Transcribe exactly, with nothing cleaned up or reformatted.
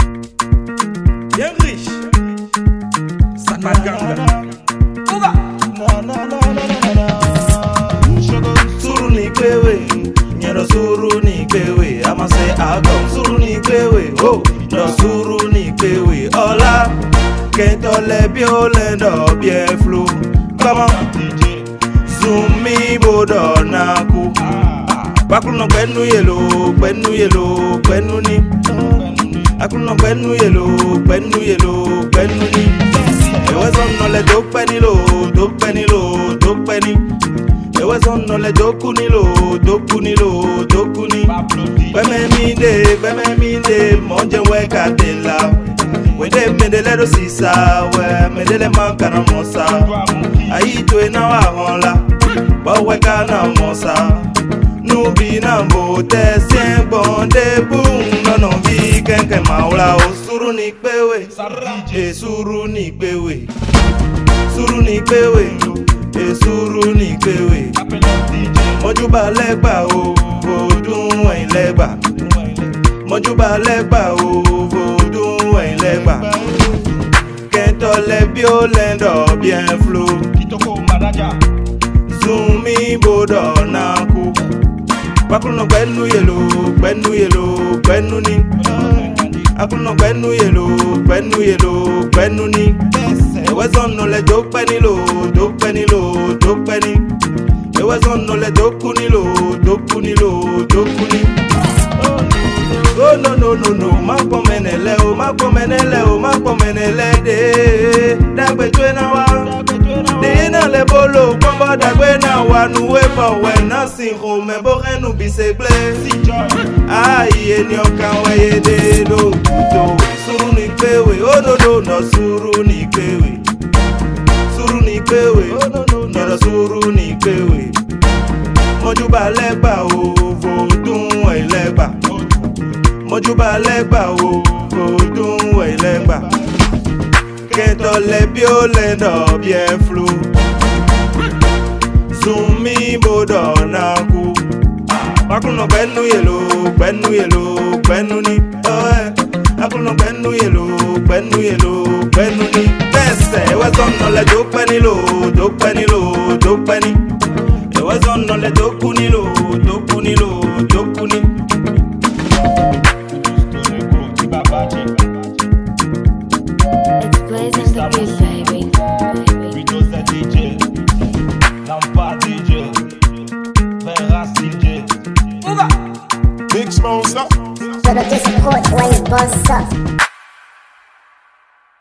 bien riche. Satman Ganga. Ouga. Suru ni kwewe, nyero suru ni kwewe. I'ma say agam suru ni kwewe. Oh, no suru ni kwewe. Hola, kento le biole no bien flou. Come on. Zumi bodo naku Bakuno kwenu yelo, kwenu yelo, kwenu ni Akuno kwenu yelo, kwenu yelo, kwenu ni Ewe zono le dokpeni lo, dokpeni lo, dokpeni Ewe zono le dokuni lo, dokuni lo, dokuni Kweme minde, kweme minde, monje weka dela Wede medele do sisa, we medele mankana mosa Ayi tue na wahonla Bawe kana mosa Nubi na mbote Sien bonde boom Nono vi kenke maula O suru ni kwewe E suru ni kwewe Suru ni kwewe E suru ni kwewe Mojuba legba o Vodun wen legba Mojuba legba o Vodun wen legba Kento le biolendo bien flou Kitoko manaja Zumi bodo naku Bakuno kwenu yelo, kwenu yelo, kwenu ni Akuno kwenu yelo, kwenu yelo, kwenu ni Ewe zono le dokpeni lo, dokpeni lo, dokpeni Ewe zono le dokuni lo, dokuni lo, dokuni Oh no no no no, mako menele o, mako menele o, mako menele de Dagbe tue na wa Dina le bolo, kwamba dagbe na wa Nuwe pa we na sinho, membo renu bisegle Ayi eni okan weye de do kuto Suru ni kwewe, oh no no no, suru ni kwewe Suru ni kwewe, oh no no no, suru ni kwewe Mojuba legba o, vodun we legba Mojuba legba o, vodun we legba Kento le biole no bien flou Zumi bodo naku Bakuno kwenu yelo, kwenu yelo, kwenu ni Oh eh Akuno kwenu yelo, kwenu yelo, kwenu ni Bese, ewe zono le dokpeni lo, dokpeni lo, dokpeni Ewe zono le dokuni lo, dokuni lo, dokuni It's blazing the beat, baby. We just a D J, Lampa D J, Veras D J. Big Smosa. So the discord when you bust up.